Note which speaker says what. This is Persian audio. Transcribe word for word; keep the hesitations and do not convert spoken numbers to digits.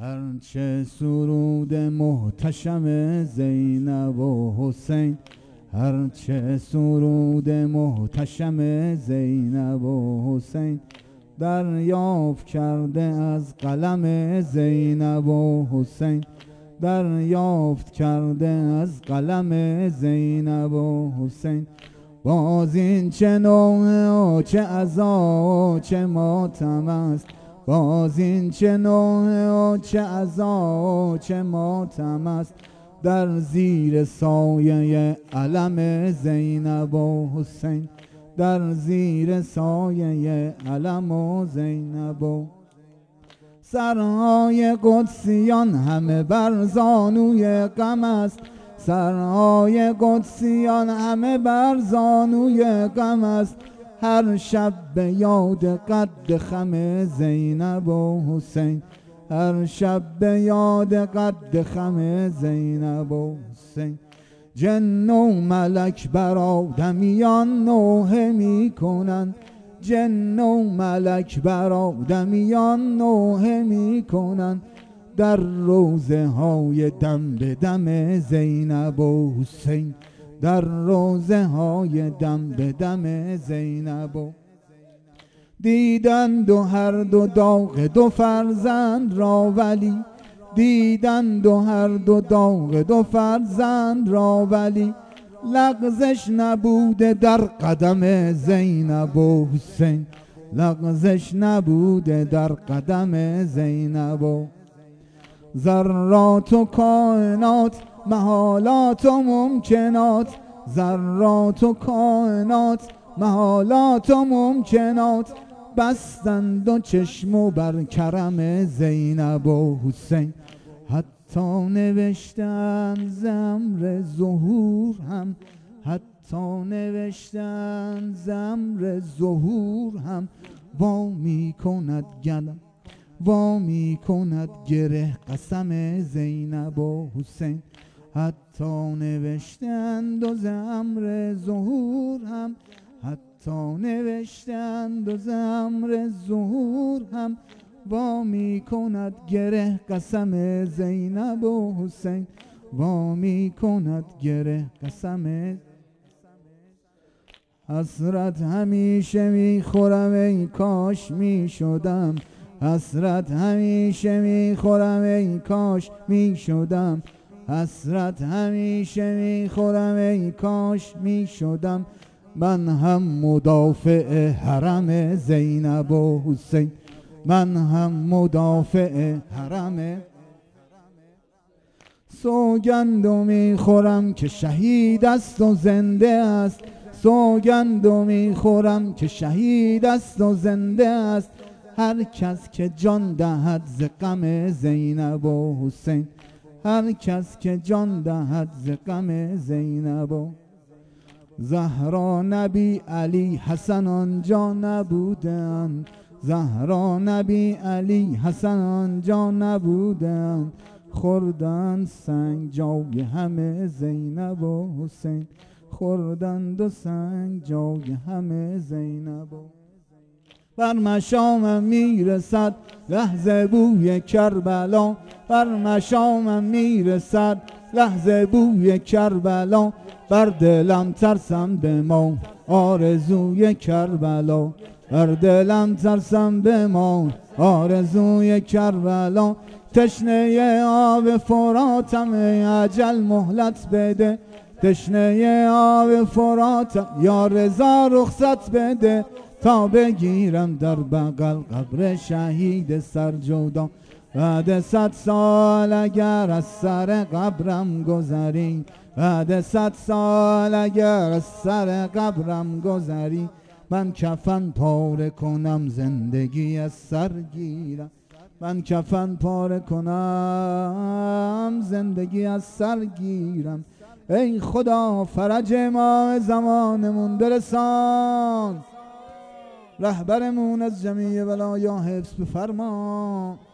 Speaker 1: هرچه سرود محتشم زینب و حسین، هرچه سرود محتشم زینب و حسین، دریافت کرده از قلم زینب و حسین، دریافت کرده از قلم زینب و حسین. باز این چه نوع و چه عزا و چه ماتم است، باز این چه نوع و چه عزا و چه ماتم است، در زیر سایه علم زینب و حسین، در زیر سایه علم و زینب و سرهای قدسیان همه بر زانوی غم است، سرهای قدسیان همه بر زانوی غم است، هر شب به یاد قد خم زینب و حسین، هر شب به یاد قد خم زینب و حسین. جن و ملک بر آدمیان نوحه می کنند، جن و ملک بر آدمیان نوحه می کنند، در روزه های دم به دم زینب و حسین، در روزه های دم به دم زینب و دیدند و هر دو داغ دو فرزند را ولی، دیدند و هر دو داغ دو فرزند را ولی، لغزش نبوده در قدم زینب و حسین، لغزش نبوده در قدم زینب و ذرات و کائنات محالات و ممکنات، ذرات و کائنات محالات و ممکنات، بستند و چشم و بر کرم زینب و حسین، حتی نوشتند زمر ظهور هم، حتی نوشتند زمر ظهور هم، وا می کند گلم وا می کند گره قسم زینب و حسین، حتی نوشتند و زمر ظهور هم، حتی نوشتند و زمر ظهور هم، وا می کند گره قسم زینب و حسین، وا می کند گره قسم. حسرت همیشه می خورم ای کاش می شدم، حسرت همیشه می خورم ای کاش می شدم، حسرت همیشه می خورم ای کاش می شدم، من هم مدافع حرم زینب و حسین، من هم مدافع حرم. سوگند و می خورم که شهید است و زنده است، سوگند و می خورم که شهید است و زنده است، هر کس که جان دهد ز غم زینب و حسین، هر کس که جان دهد ز غم زینب و زهرا نبی علی حسن آنجا نبودند، زهرا نبی علی حسن آنجا نبودند، خوردند سنگ جای همه زینب و حسین، خوردند و سنگ جای همه زینب و بر مشامم میرسد لحظه بوی کربلا، بر مشامم میرسد لحظه بوی کربلا، بر دلم ترسم بمان آرزوی کربلا، بر دلم ترسم بمان آرزوی کربلا، تشنه آب فراتم ای اجل مهلت بده، تشنه آب فراتم یا رضا رخصت بده، تا بگیرم در بغل قبر شهید سرجودا، بعد صد سال اگر از سر قبرم گذری، بعد صد سال اگر از سر قبرم گذری، من کفن پاره کنم زندگی از سر گیرم، من کفن پاره کنم زندگی از سر گیرم، ای خدا فرج ما زمانمون برسان، رهبرمون از جمیع بلایا حفظ بفرما.